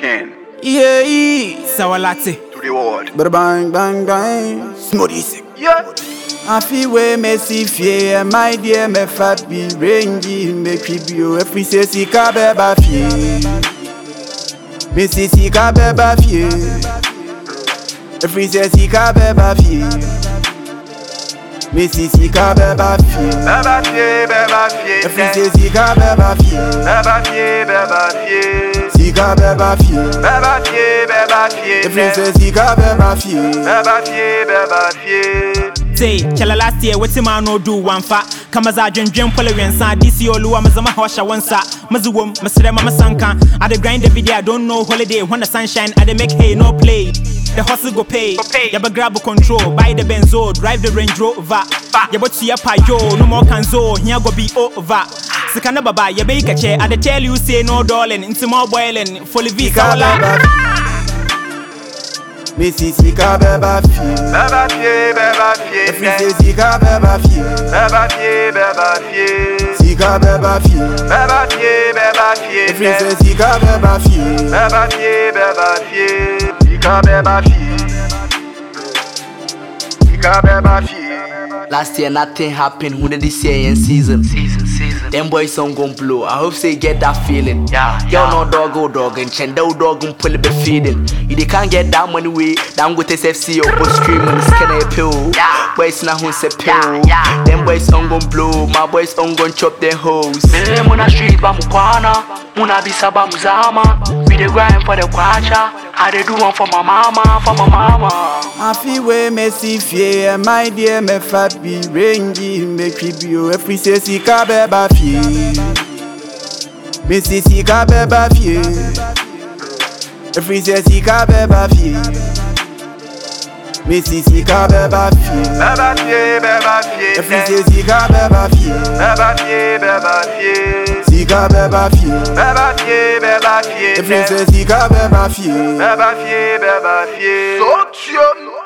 king. Yeah, Sawalate. To the world. bang bang bang, smoothie sick. Yeah. I feel way messy fear, my dear me fat be rangy, me cribio, if we say si ka beba fie. Me si ka beba fie. If we say si ka beba fie. Me si ka beba fie. Beba fie. If we say si ka beba fie. Beba fie. Si ka beba fie. Beba fie. If we say si ka beba fie. Beba fie. Say, chala last year, what's man no do one fa? Kamaza dream polarian sa DC Oluwa Mazama Hosha once. Mazuwum, Masrema Masanka. I dey grind every day, I don't know holiday. When the sunshine, I dey make hay, no play. The hustle go pay. Yaba grab control, buy the benzo, drive the Range Rover. Yaba tia payo, no more canzo, here go be over. Sikana baba, yabe kache, I dey tell you say no darling, into more boiling, fully visa. Me si ka beba fie. Beba fie. If we say si ka beba fie. Beba fie. Si ka beba fie. Beba fie. If we say si ka beba fie. Beba fie. Si ka beba fie. Si ka beba fie. Last year nothing happened, who did this year in season? Them boys don't gon' blow, I hope say get that feeling. Y'all know dog and chendo dog and pull a bit feeding. You they can't get that money way, down with SFC or post streaming, skin a pill. Boys now who say pill. Them boys don't gon' blow, my boys don't gon' chop their hoes. Muna street ba mukwana, muna bisa ba muzama. We dey grind for the kwacha, I dey do one for my mama. I feel way messy fear, my dear me fat be rangy, me cribio. If we say si ka beba fie. Me si ka beba fie. If we say si ka beba fie. Me si ka beba fie. Beba fie. If we say si ka beba fie. Beba fie. Si ka beba fie. Beba fie. If we say si ka beba fie. Beba fie. So